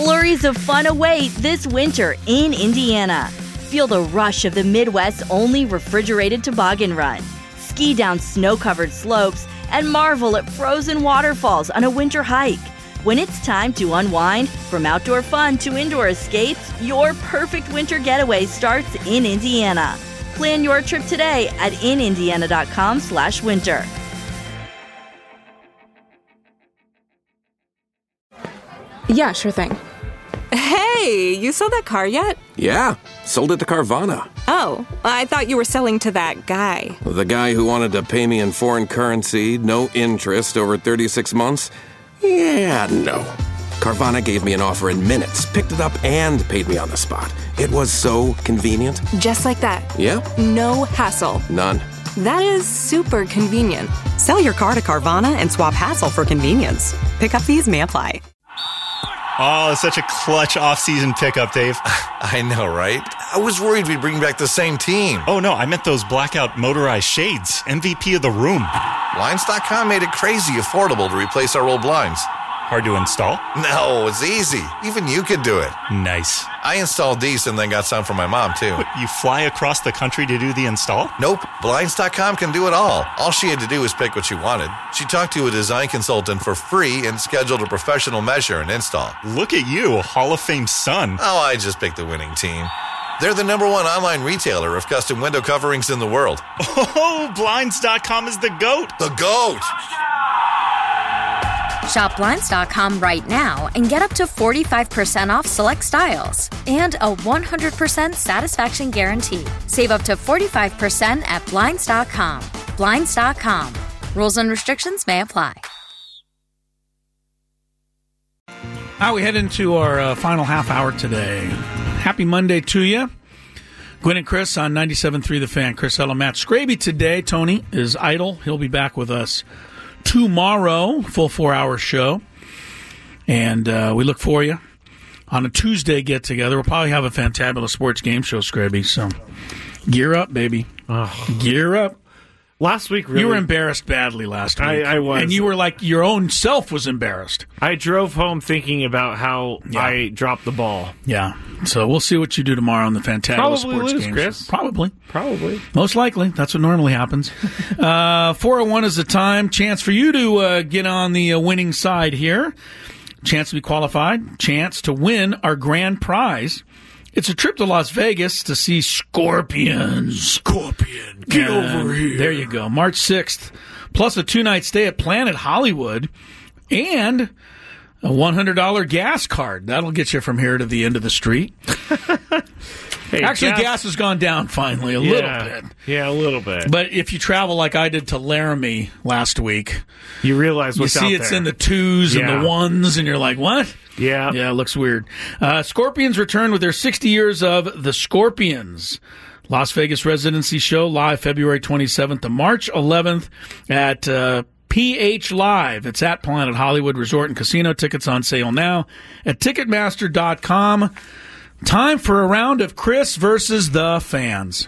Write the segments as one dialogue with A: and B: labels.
A: Flurries of fun await this winter in Indiana. Feel the rush of the Midwest's only refrigerated toboggan run. Ski down snow-covered slopes and marvel at frozen waterfalls on a winter hike. When it's time to unwind, from outdoor fun to indoor escapes, your perfect winter getaway starts in Indiana. Plan your trip today at inindiana.com/winter.
B: Yeah, sure thing. Hey, you sold that car yet?
C: Yeah, sold it to Carvana.
B: Oh, I thought you were selling to that guy.
C: The guy who wanted to pay me in foreign currency, no interest, over 36 months? Yeah, no. Carvana gave me an offer in minutes, picked it up, and paid me on the spot. It was so convenient.
B: Just like that.
C: Yeah?
B: No hassle.
C: None.
B: That is super convenient.
D: Sell your car to Carvana and swap hassle for convenience. Pickup fees may apply.
E: Oh, such a clutch off-season pickup, Dave.
F: I know, right? I was worried we'd bring back the same team.
E: Oh, no, I meant those blackout motorized shades. MVP of the room.
F: Blinds.com made it crazy affordable to replace our old blinds.
E: Hard to install?
F: No, it's easy. Even you could do it.
E: Nice.
F: I installed these and then got some for my mom, too.
E: What, you fly across the country to do the install?
F: Nope. Blinds.com can do it all. All she had to do was pick what she wanted. She talked to a design consultant for free and scheduled a professional measure and install.
E: Look at you, Hall of Fame son.
F: Oh, I just picked the winning team. They're the #1 online retailer of custom window coverings in the world.
E: Oh, Blinds.com is the GOAT.
F: The GOAT!
G: Shop Blinds.com right now and get up to 45% off select styles and a 100% satisfaction guarantee. Save up to 45% at Blinds.com. Blinds.com. Rules and restrictions may apply.
H: Now we head into our final half hour today. Happy Monday to you. Gwen and Chris on 97.3 The Fan. Chris Ella, Matt Scraby today. Tony is idle. He'll be back with us tomorrow, full 4-hour show. And we look for you on a Tuesday get-together. We'll probably have a fantabulous sports game show, Scraby. So gear up, baby. Gear up.
I: Last week, really,
H: you were embarrassed badly last week.
I: I was.
H: And you were like, your own self was embarrassed.
I: I drove home thinking about how I dropped the ball.
H: Yeah. So we'll see what you do tomorrow on the fantabulous sports
I: lose,
H: game.
I: Chris.
H: Probably.
I: Most
H: likely. That's what normally happens. 4:01 is the time. Chance for you to get on the winning side here. Chance to be qualified. Chance to win our grand prize. It's a trip to Las Vegas to see Scorpions. Get over here. There you go. March 6th. Plus a 2-night stay at Planet Hollywood. And a $100 gas card. That'll get you from here to the end of the street.
I: Hey,
H: actually, gas has gone down finally a little bit.
I: Yeah, a little bit.
H: But if you travel like I did to Laramie last week,
I: you realize what's out there.
H: You see it's in the 2s and the 1s, and you're like, what?
I: Yeah.
H: Yeah, it looks weird. Scorpions return with their 60 years of The Scorpions. Las Vegas residency show live February 27th to March 11th at PH Live. It's at Planet Hollywood Resort and Casino. Tickets on sale now at Ticketmaster.com. Time for a round of Chris versus the fans.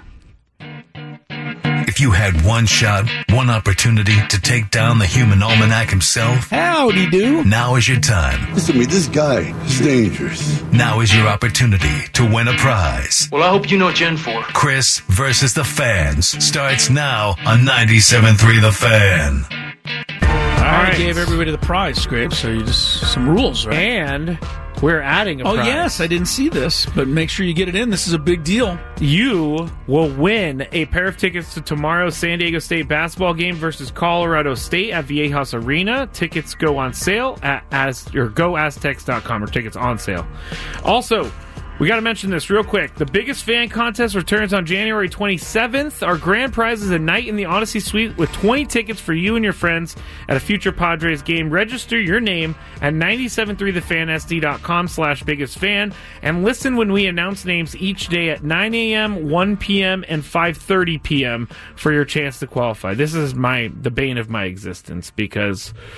J: If you had one shot, one opportunity to take down the human almanac himself,
H: howdy do.
J: Now is your time.
K: Listen to me, this guy is dangerous.
J: Now is your opportunity to win a prize.
L: Well, I hope you know Gen 4.
J: Chris versus the fans starts now on 97.3 The Fan.
H: All right. Gave everybody the prize, Scrape, so you just some rules, right?
I: And we're adding a prize.
H: Oh, yes, I didn't see this, but make sure you get it in. This is a big deal.
I: You will win a pair of tickets to tomorrow's San Diego State basketball game versus Colorado State at Viejas Arena. Tickets go on sale at goaztecs.com, or tickets on sale. Also, we got to mention this real quick. The Biggest Fan Contest returns on January 27th. Our grand prize is a night in the Odyssey Suite with 20 tickets for you and your friends at a future Padres game. Register your name at 973thefansd.com/biggestfan and listen when we announce names each day at 9 a.m., 1 p.m., and 5:30 p.m. for your chance to qualify. This is the bane of my existence because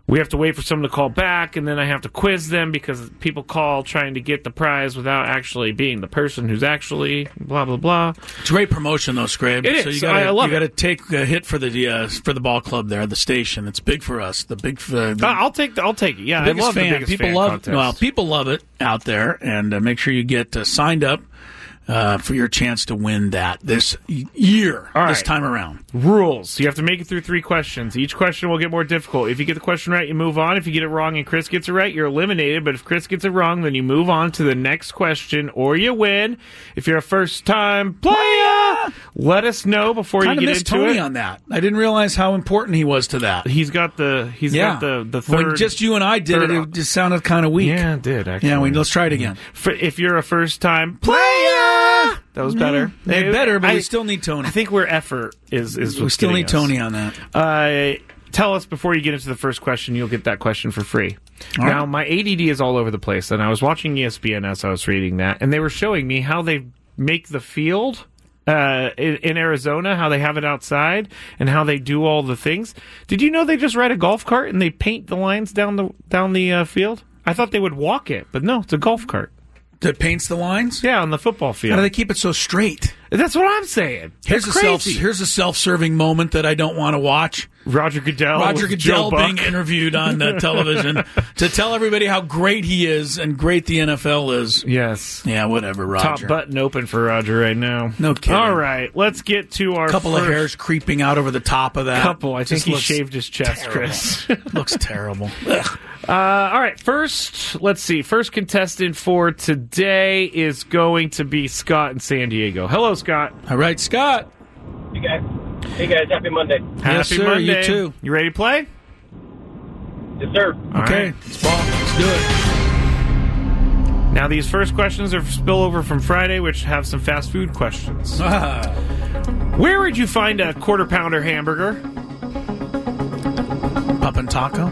I: We have to wait for someone to call back, and then I have to quiz them because people call trying to get the prize without actually being the person who's actually blah, blah, blah.
H: It's great promotion, though, Scrape.
I: It
H: so
I: is.
H: I love
I: it.
H: You got to take a hit for the ball club there, the station. It's big for us.
I: I'll take it. Yeah, I love
H: fan.
I: the biggest
H: People
I: fan
H: love.
I: contest.
H: Well, people love it out there, and make sure you get signed up for your chance to win that this year, this time around.
I: Rules. You have to make it through 3 questions. Each question will get more difficult. If you get the question right, you move on. If you get it wrong and Chris gets it right, you're eliminated. But if Chris gets it wrong, then you move on to the next question, or you win. If you're a first-time player, let us know before you get into
H: Tony
I: it.
H: on that. I didn't realize how important he was to that.
I: He's got the third.
H: When just you and I did it just sounded kind of weak.
I: Yeah, it did, actually.
H: Yeah, let's try it again.
I: If you're a first-time player, that was better.
H: Better, but we still need Tony.
I: I think where effort is
H: we still need Tony on that.
I: Tell us before you get into the first question, you'll get that question for free.
H: All
I: now,
H: right.
I: my ADD is all over the place, and I was watching ESPN as I was reading that, and they were showing me how they make the field in Arizona, how they have it outside, and how they do all the things. Did you know they just ride a golf cart and they paint the lines down the field? I thought they would walk it, but no, it's a golf cart.
H: That paints the lines?
I: Yeah, on the football field.
H: How do they keep it so straight?
I: That's what I'm saying.
H: Here's a self-serving moment that I don't want to watch.
I: Roger Goodell
H: being interviewed on television to tell everybody how great he is and great the NFL is.
I: Yes.
H: Yeah, whatever, Roger.
I: Top button open for Roger right now.
H: No kidding.
I: All right, let's get to our
H: couple of hairs creeping out over the top of that.
I: I think he shaved his chest, terrible. Chris.
H: Looks terrible.
I: All right, let's see. First contestant for today is going to be Scott in San Diego. Hello, Scott.
H: All right, Scott.
L: Hey guys, happy Monday.
H: Yes, sir,
I: Monday.
H: you too.
I: You ready to play?
L: Yes, sir.
H: Okay, let's do it.
I: Now, these first questions are spillover from Friday, which have some fast food questions. Where would you find a quarter pounder hamburger?
H: Up and Taco?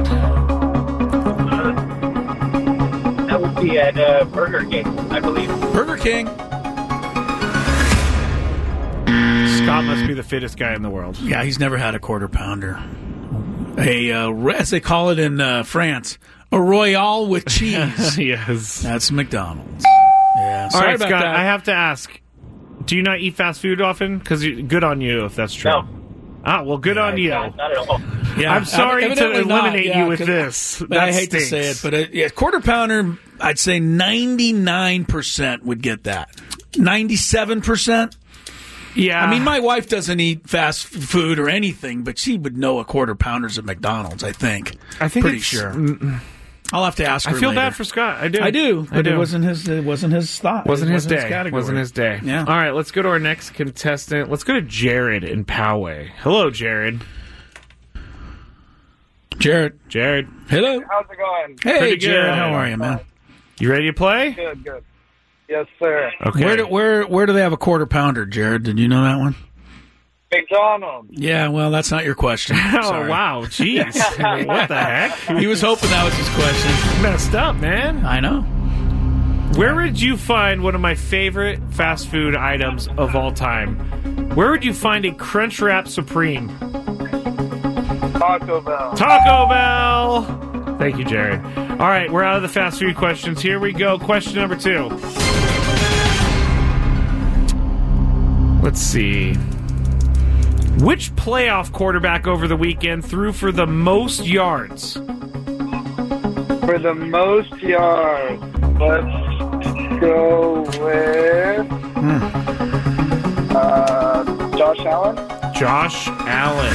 L: That would be at Burger King, I believe.
H: Burger King.
I: Scott must be the fittest guy in the world.
H: Yeah, he's never had a quarter pounder. As they call it in France, a Royale with cheese.
I: Yes.
H: That's McDonald's. Yeah.
I: All
H: Sorry
I: right,
H: about
I: Scott,
H: that.
I: I have to ask, do you not eat fast food often? Because good on you if that's true.
L: No.
I: Ah, well, good on you.
L: Not at all.
H: Yeah,
I: I'm sorry to
H: evidently
I: eliminate
H: not,
I: you with this.
H: I hate to say it, but quarter pounder, I'd say 99% would get that. 97%?
I: Yeah.
H: I mean, my wife doesn't eat fast food or anything, but she would know a quarter pounder's at McDonald's, I think.
I: Pretty
H: sure. I'll have to ask her
I: I feel
H: later.
I: bad for Scott. I do.
H: But it wasn't his thought.
I: Wasn't his day.
H: category.
I: Wasn't his day.
H: Yeah.
I: All right, let's go to our next contestant. Let's go to Jared in Poway. Hello, Jared.
H: Jared.
M: How's
H: Hello.
M: it going?
H: Hey,
I: Pretty
H: Jared.
I: good.
H: How are you, man?
I: You ready to play?
M: Good. Yes, sir.
I: Okay.
H: Where do they have a quarter pounder, Jared? Did you know that one?
M: McDonald's.
H: Yeah, well, that's not your question.
I: Oh,
H: Sorry.
I: wow. Jeez. What the heck?
H: He was hoping that was his question.
I: Messed up, man.
H: I know.
I: Where would you find one of my favorite fast food items of all time? Where would you find a Crunchwrap Supreme?
M: Taco Bell.
I: Taco Bell! Thank you, Jared. All right, we're out of the fast food questions. Here we go. Question number 2. Let's see. Which playoff quarterback over the weekend threw for the most yards?
M: For the most yards, let's go with Josh Allen.
I: Josh Allen.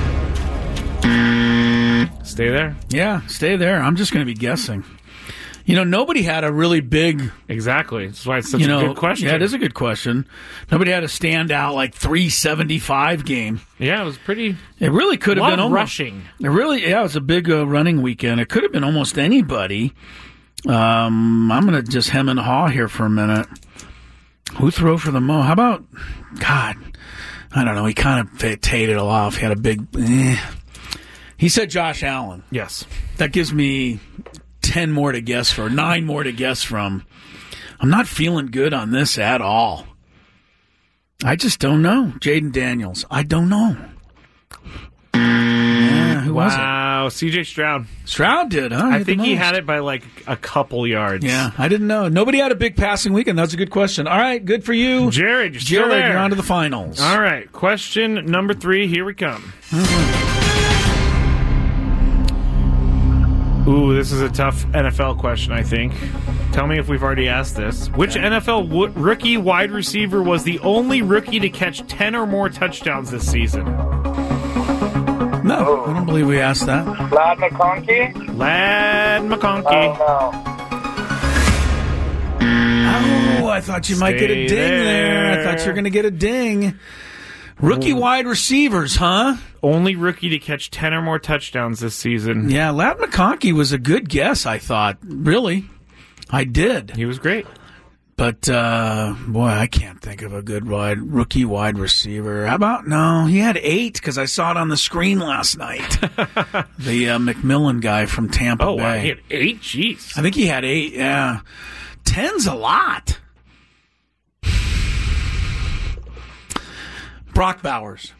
I: Stay there?
H: Yeah, stay there. I'm just going to be guessing. You know, nobody had a really big...
I: Exactly. That's why it's such a good question.
H: Yeah, it is a good question. Nobody had a standout, 375 game.
I: Yeah, it was pretty...
H: It really could have been almost...
I: rushing.
H: It was a big running weekend. It could have been almost anybody. I'm going to just hem and haw here for a minute. Who threw for the most? How about... God, I don't know. He kind of tated it off. He had a big... He said Josh Allen.
I: Yes.
H: That gives me 10 more to guess for, 9 more to guess from. I'm not feeling good on this at all. I just don't know. Jaden Daniels. I don't know. Yeah, who was it?
I: Wow, C.J. Stroud.
H: Stroud did, huh?
I: I think he had it by like a couple yards.
H: Yeah, I didn't know. Nobody had a big passing weekend. That's a good question. All right, good for you.
I: Jared, you're
H: on to the finals.
I: All right, question number 3. Here we come. Ooh, this is a tough NFL question, I think. Tell me if we've already asked this. Which NFL rookie wide receiver was the only rookie to catch 10 or more touchdowns this season?
H: No, I don't believe we asked that.
M: Ladd McConkey?
I: Ladd McConkey.
H: Oh, I thought you might get a ding there. I thought you were going to get a ding. Rookie wide receivers, huh?
I: Only rookie to catch 10 or more touchdowns this season.
H: Yeah, Ladd McConkey was a good guess, I thought. Really. I did.
I: He was great.
H: But, boy, I can't think of a good rookie wide receiver. How about, no, he had 8 because I saw it on the screen last night. The McMillan guy from Tampa Bay.
I: Oh, wow, he had 8? Jeez.
H: I think he had 8, yeah. 10's a lot. Brock Bowers.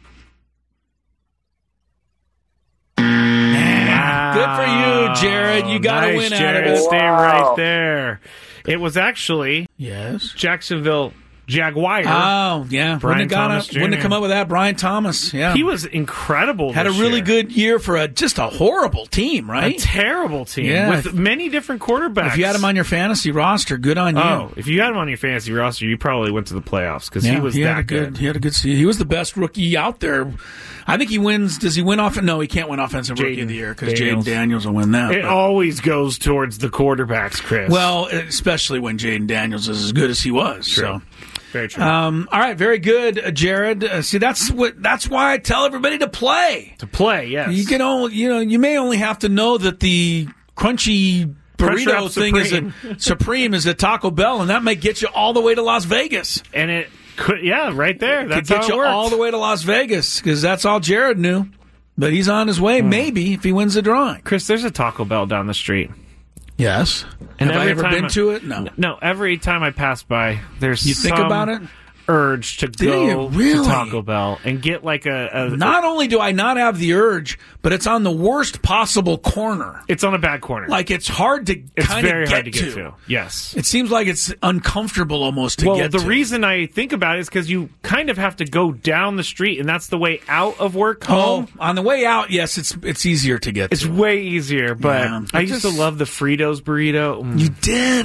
I: Wow.
H: Good for you, Jared. You got to win out of it.
I: Stay right there. It was actually Jacksonville Jaguars.
H: Oh, yeah.
I: Brian Thomas Jr.
H: Wouldn't have come up with that. Brian Thomas, yeah.
I: He was incredible
H: Had a really good year for just a horrible team, right?
I: A terrible team with many different quarterbacks.
H: If you had him on your fantasy roster, good on you.
I: Oh, if you had him on your fantasy roster, you probably went to the playoffs because he was that good.
H: He had a good season. He was the best rookie out there. I think he wins. Does he win No, he can't win Offensive Rookie of the Year because Jaden Daniels will win that.
I: It always goes towards the quarterbacks, Chris.
H: Well, especially when Jaden Daniels is as good as he was.
I: True.
H: So.
I: Very true.
H: All right, very good, Jared. See, that's why I tell everybody to play.
I: To play, yes.
H: You may only have to know that the crunchy burrito thing is Supreme is at Taco Bell, and that might get you all the way to Las Vegas.
I: And it could, right there. That's
H: could get you all the way to Las Vegas because that's all Jared knew. But he's on his way, maybe, if he wins the drawing.
I: Chris, there's a Taco Bell down the street.
H: Yes. And have I ever been to it? No.
I: No, every time I pass by, there's
H: think about it?
I: Urge to go to Taco Bell and get like
H: Not only do I not have the urge, but it's on the worst possible corner.
I: It's on a bad corner.
H: Like it's hard to kind of
I: hard to get to. Yes.
H: It seems like it's uncomfortable almost to get to.
I: Well, the reason I think about it is because you kind of have to go down the street, and that's the way out of work home.
H: Oh, on the way out, yes, it's easier to get to.
I: It's way easier, but I used to love the Fritos burrito.
H: You did?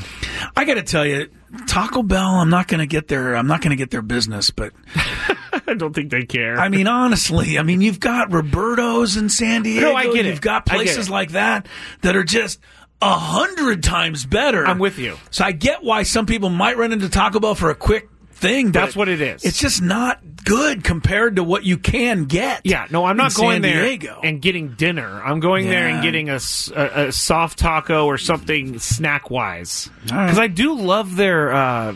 H: I got to tell you, Taco Bell, I'm not going to get their business, but
I: I don't think they care.
H: I mean, honestly, you've got Roberto's in San Diego.
I: No, I get it.
H: You've got places like that are just 100 times better.
I: I'm with you.
H: So I get why some people might run into Taco Bell for a quick thing.
I: That's what it is.
H: It's just not good compared to what you can get.
I: Yeah, no, I'm not going there and getting dinner. I'm going there and getting a soft taco or something snack wise. Because I do love their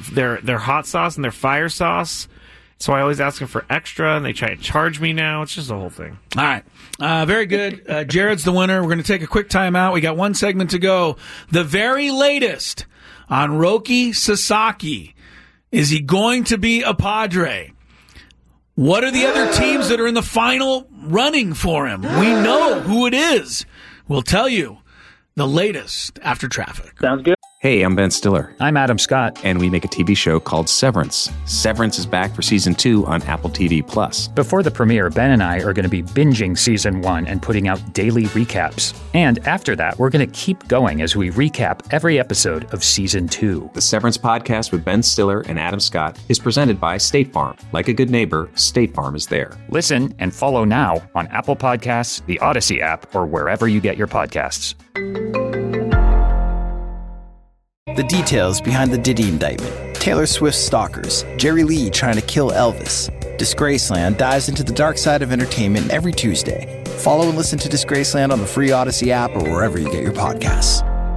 I: hot sauce and their fire sauce. So I always ask them for extra, and they try to charge me now. It's just the whole thing.
H: All right. Very good. Jared's the winner. We're going to take a quick time out. We got one segment to go. The very latest on Roki Sasaki. Is he going to be a Padre? What are the other teams that are in the final running for him? We know who it is. We'll tell you the latest after traffic.
M: Sounds good.
N: Hey, I'm Ben Stiller.
O: I'm Adam Scott.
N: And we make a TV show called Severance. Severance is back for Season 2 on Apple TV+.
O: Before the premiere, Ben and I are going to be binging Season 1 and putting out daily recaps. And after that, we're going to keep going as we recap every episode of Season 2.
N: The Severance podcast with Ben Stiller and Adam Scott is presented by State Farm. Like a good neighbor, State Farm is there.
O: Listen and follow now on Apple Podcasts, the Odyssey app, or wherever you get your podcasts.
P: The details behind the Diddy indictment, Taylor Swift's stalkers, Jerry Lee trying to kill Elvis. Disgraceland dives into the dark side of entertainment every Tuesday. Follow and listen to Disgraceland on the free Odyssey app or wherever you get your podcasts.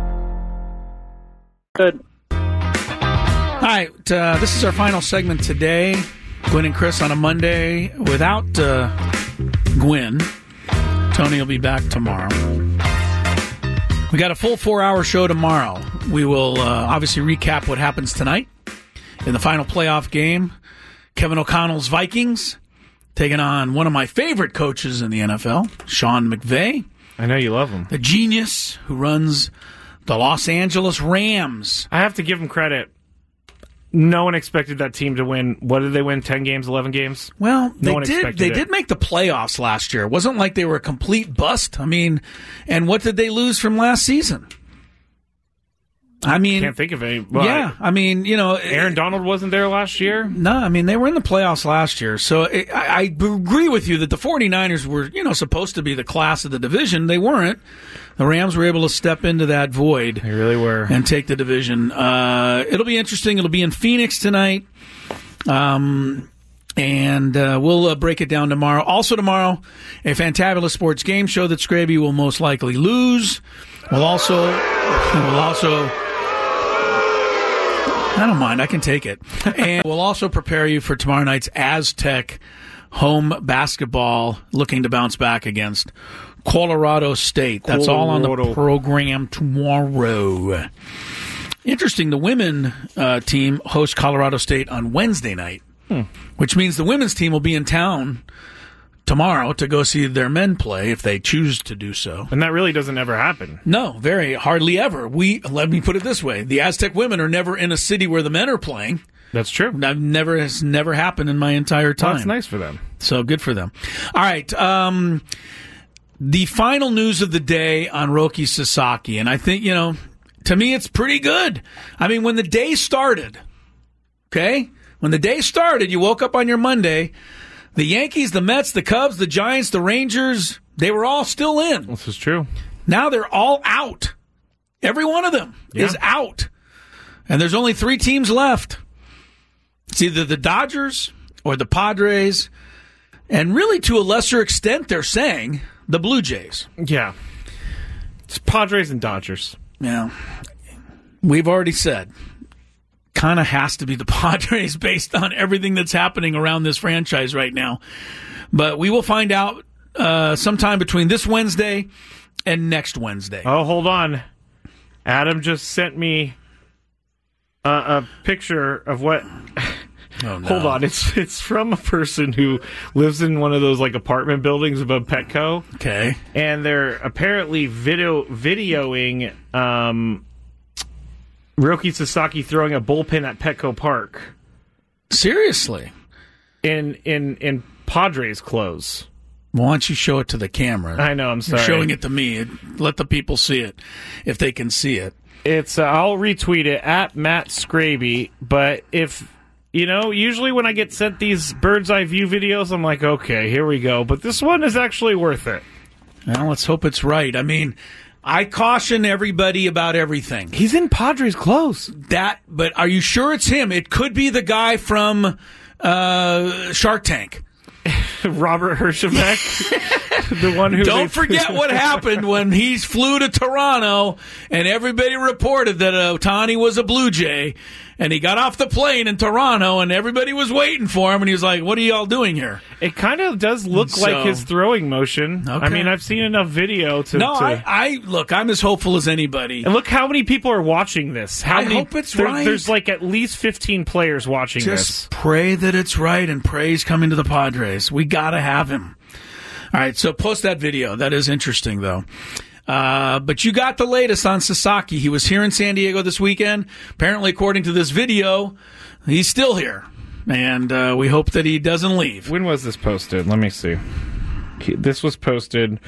M: Good.
H: All right, this is our final segment today. Gwen and Chris on a Monday. Without Gwen, Tony will be back tomorrow. We got a full 4-hour show tomorrow. We will obviously recap what happens tonight in the final playoff game. Kevin O'Connell's Vikings taking on one of my favorite coaches in the NFL, Sean McVay.
I: I know you love him.
H: The genius who runs the Los Angeles Rams.
I: I have to give him credit. No one expected that team to win. What did they win? 10 games, 11 games?
H: Well,
I: no
H: they did make the playoffs last year. It wasn't like they were a complete bust. I mean, and what did they lose from last season? I mean,
I: can't think of any.
H: Yeah, I mean, you know,
I: Aaron Donald wasn't there last year.
H: No, I mean, they were in the playoffs last year. So I agree with you that the 49ers were, you know, supposed to be the class of the division. They weren't. The Rams were able to step into that void.
I: They really were.
H: And take the division. It'll be interesting. It'll be in Phoenix tonight. And we'll break it down tomorrow. Also tomorrow, a fantabulous sports game show that Scraby will most likely lose. We'll also I don't mind. I can take it. And we'll also prepare you for tomorrow night's Aztec home basketball, looking to bounce back against Colorado State. That's all on the program tomorrow. Interesting, the women team hosts Colorado State on Wednesday night, which means the women's team will be in town tomorrow to go see their men play if they choose to do so.
I: And that really doesn't ever happen.
H: No, very hardly ever. Let me put it this way. The Aztec women are never in a city where the men are playing.
I: That's true.
H: Has never happened in my entire time.
I: Well, that's nice for them.
H: So good for them. All right. The final news of the day on Roki Sasaki, and I think, you know, to me it's pretty good. I mean, when the day started, you woke up on your Monday, the Yankees, the Mets, the Cubs, the Giants, the Rangers, they were all still in.
I: This is true.
H: Now they're all out. Every one of them is out. And there's only 3 teams left. It's either the Dodgers or the Padres, and really to a lesser extent, they're saying, the Blue Jays.
I: Yeah. It's Padres and Dodgers.
H: Yeah. We've already said, kind of has to be the Padres based on everything that's happening around this franchise right now. But we will find out sometime between this Wednesday and next Wednesday.
I: Oh, hold on. Adam just sent me a picture of what...
H: Oh, no.
I: Hold on, it's from a person who lives in one of those like apartment buildings above Petco.
H: Okay,
I: and they're apparently videoing Roki Sasaki throwing a bullpen at Petco Park.
H: Seriously,
I: in Padres clothes.
H: Why don't you show it to the camera?
I: I know, I'm sorry.
H: You're showing it to me. Let the people see it if they can see it.
I: It's I'll retweet it at Matt Scraby, but if. You know, usually when I get sent these bird's eye view videos, I'm like, okay, here we go. But this one is actually worth it.
H: Well, let's hope it's right. I mean, I caution everybody about everything.
I: He's in Padres clothes.
H: But are you sure it's him? It could be the guy from Shark Tank.
I: Robert Herjavec, the one who...
H: Don't forget what happened when he flew to Toronto and everybody reported that Ohtani was a Blue Jay, and he got off the plane in Toronto and everybody was waiting for him, and he was like, what are y'all doing here?
I: It kind of does look like his throwing motion.
H: Okay.
I: I mean, I've seen enough video to...
H: No, look, I'm as hopeful as anybody.
I: And look how many people are watching this. I
H: hope it's right.
I: There's like at least 15 players watching this.
H: Just pray that it's right and pray he's coming to the Padres. We got to have him. All right, so post that video. That is interesting, though. But you got the latest on Sasaki. He was here in San Diego this weekend. Apparently, according to this video, he's still here. And we hope that he doesn't leave.
I: When was this posted? Let me see. This was posted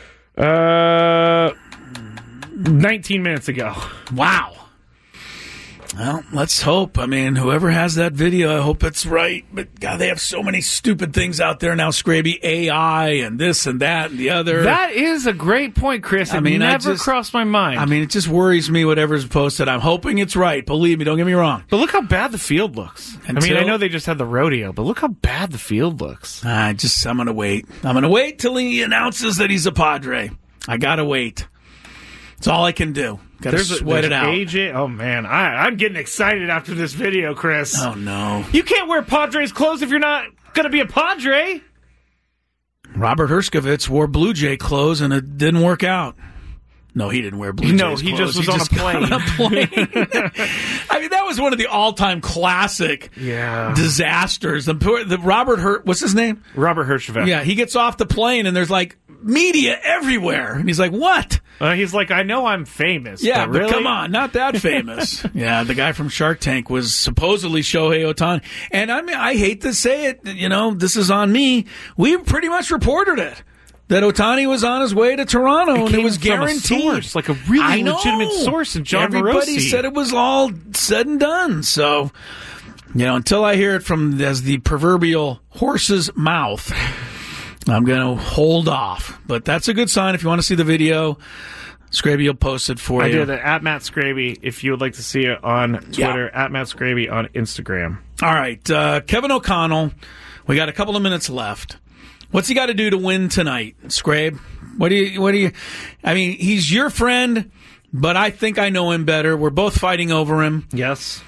I: 19 minutes ago.
H: Wow. Well, let's hope. I mean, whoever has that video, I hope it's right. But, God, they have so many stupid things out there now, Scraby. AI and this and that and the other.
I: That is a great point, Chris. It never crossed my mind.
H: I mean, it just worries me, whatever's posted. I'm hoping it's right. Believe me, don't get me wrong.
I: But look how bad the field looks. I know they just had the rodeo, but look how bad the field looks.
H: I'm going to wait. I'm going to wait till he announces that he's a Padre. I got to wait. That's all I can do. Got to sweat it out.
I: AJ, oh, man. I'm getting excited after this video, Chris.
H: Oh, no.
I: You can't wear Padres clothes if you're not going to be a Padre.
H: Robert Herjavec wore Blue Jay clothes, and it didn't work out. No, he didn't wear Blue Jays clothes.
I: No, he just was on a plane.
H: I mean, that was one of the all-time classic disasters. The Robert what's his name?
I: Robert Herjavec.
H: Yeah, he gets off the plane, and there's like media everywhere. And he's like, what?
I: He's like, I know I'm famous.
H: Yeah,
I: but really?
H: come on, not that famous. Yeah, the guy from Shark Tank was supposedly Shohei Ohtani. And I mean, I hate to say it, this is on me. We pretty much reported it. That Ohtani was on his way to Toronto, and it was guaranteed.
I: From a source, like a really legitimate source in John
H: Everybody
I: Morosi.
H: said it was all said and done. So, until I hear it from as the proverbial horse's mouth, I'm going to hold off. But that's a good sign. If you want to see the video, Scraby will post it for you.
I: I did it at Matt Scraby. If you would like to see it on Twitter, at Matt Scraby on Instagram.
H: All right, Kevin O'Connell. We got a couple of minutes left. What's he got to do to win tonight, Scrabe? What do you? I mean, he's your friend, but I think I know him better. We're both fighting over him.
I: Yes.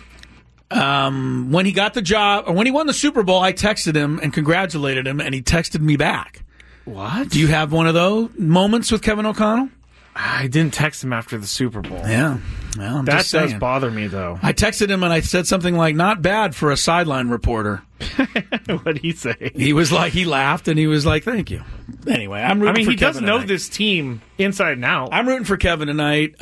H: When he got the job, or when he won the Super Bowl, I texted him and congratulated him, and he texted me back.
I: What?
H: Do you have one of those moments with Kevin O'Connell?
I: I didn't text him after the Super Bowl.
H: Yeah. Well, I'm
I: that
H: just saying.
I: does bother me, though.
H: I texted him and I said something like, not bad for a sideline reporter.
I: What'd he say?
H: He was like, he laughed and he was like, thank you. Anyway, I'm rooting for Kevin.
I: He does know
H: tonight.
I: this team inside and out.
H: I'm rooting for Kevin tonight.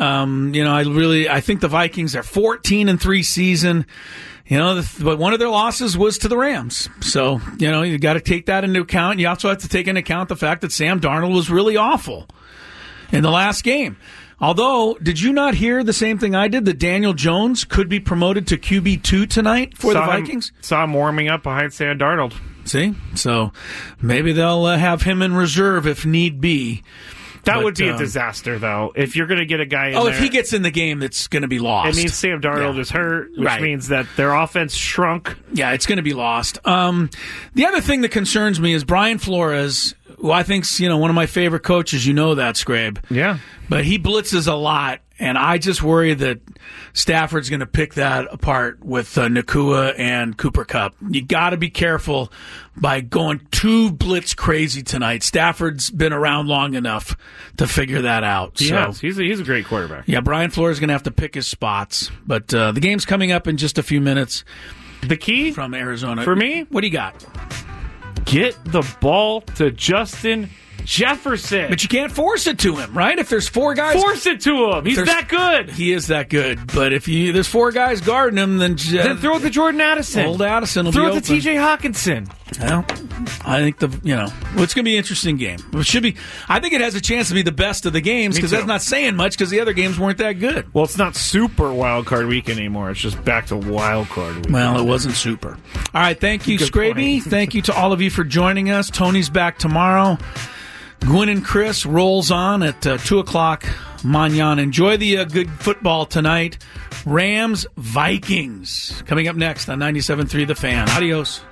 H: I think the Vikings are 14-3 season. But one of their losses was to the Rams. So, you got to take that into account. You also have to take into account the fact that Sam Darnold was really awful in the last game. Although, did you not hear the same thing I did, that Daniel Jones could be promoted to QB2 tonight for the Vikings?
I: Saw him warming up behind Sam Darnold.
H: See? So maybe they'll have him in reserve if need be.
I: That would be a disaster, though. If you're going to get a guy in
H: there.
I: Oh,
H: if he gets in the game, it's going to be lost.
I: It means Sam Darnold is hurt, which means that their offense shrunk.
H: Yeah, it's going to be lost. The other thing that concerns me is Brian Flores, who I think's one of my favorite coaches. You know that, Scrabe.
I: Yeah.
H: But he blitzes a lot, and I just worry that Stafford's going to pick that apart with Nakua and Cooper Kupp. You got to be careful by going too blitz crazy tonight. Stafford's been around long enough to figure that out.
I: He's a great quarterback.
H: Yeah, Brian Flores is going to have to pick his spots. But the game's coming up in just a few minutes.
I: The key
H: from Arizona
I: for me,
H: what do you got?
I: Get the ball to Justin Jefferson.
H: But you can't force it to him, right? If there's four guys...
I: Force it to him. He's that good.
H: He is that good. But if there's four guys guarding him, then
I: throw it to Jordan Addison.
H: Old Addison will
I: throw
H: be
I: it to TJ Hawkinson.
H: Well, I think it's going to be an interesting game. It should be. I think it has a chance to be the best of the games because that's not saying much because the other games weren't that good.
I: Well, it's not super wild card weekend anymore. It's just back to wild card weekend.
H: Well, it wasn't super. All right, thank you, Scraby. Thank you to all of you for joining us. Tony's back tomorrow. Gwyn and Chris rolls on at 2 o'clock mañana. Enjoy the good football tonight. Rams, Vikings. Coming up next on 97.3 The Fan. Adios.